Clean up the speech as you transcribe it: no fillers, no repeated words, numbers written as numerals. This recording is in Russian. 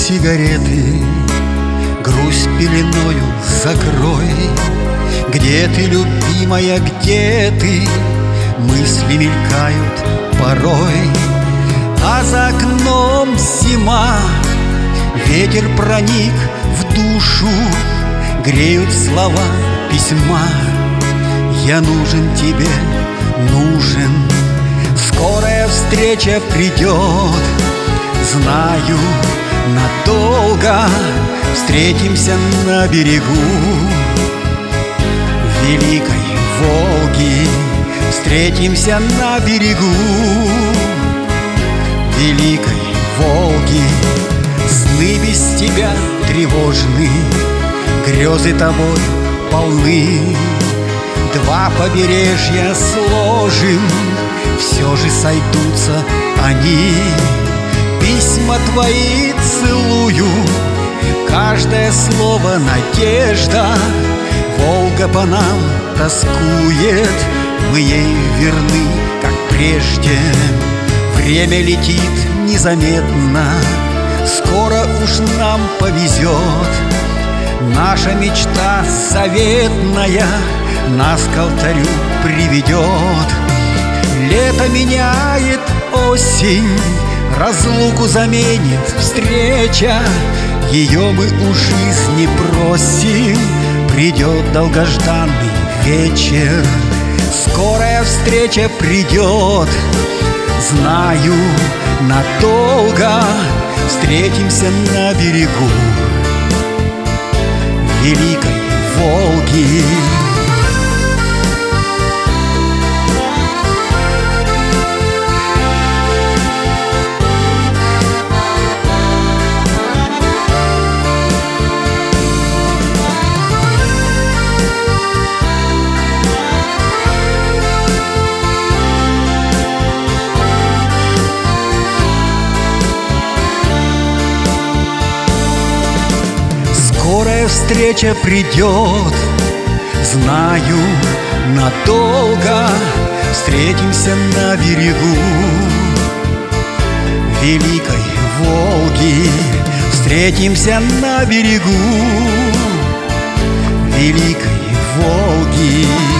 сигареты, грусть пеленою закрой. Где ты, любимая, где ты? Мысли мелькают порой. А за окном зима, ветер проник в душу, греют слова письма. Я нужен тебе, нужен. Скорая встреча придет, знаю, надолго. Встретимся на берегу Великой Волги. Встретимся на берегу Великой Волги. Сны без тебя тревожны, грезы тобой полны. Два побережья сложим, все же сойдутся они. Письма твои целую, каждое слово надежда. Волга по нам тоскует, мы ей верны, как прежде. Время летит незаметно, скоро уж нам повезет. Наша мечта заветная нас к алтарю приведет. Лето меняет осень, разлуку заменит встреча. Ее мы у жизни просим, придет долгожданный вечер. Скорая встреча придет, знаю, надолго. Встретимся на берегу Великой Волги. Скорая встреча придет, знаю, надолго. Встретимся на берегу Великой Волги. Встретимся на берегу Великой Волги.